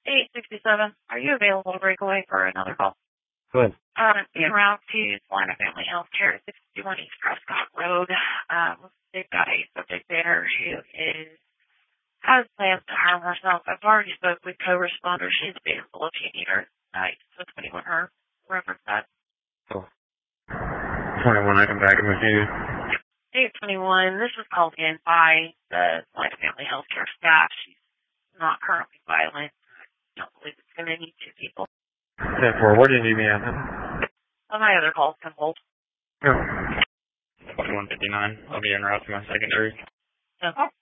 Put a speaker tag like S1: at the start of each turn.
S1: 867, are you available to break away for another call?
S2: Good.
S1: En route to Salina Family Healthcare at 61 East Prescott Road. They've got a subject there who has plans to harm herself. I've already spoke with co-responders. She's available if you need her. So 21 her reference that.
S2: Cool. 21, I can back him with you.
S1: 821, this was called in by the Salina Family Healthcare staff. She's not currently violent. I don't believe it's going to need two people.
S2: 10-4, where do you need me at?
S1: My other calls can hold.
S2: Go. 159, I'll be en route to my secondary.
S1: Okay.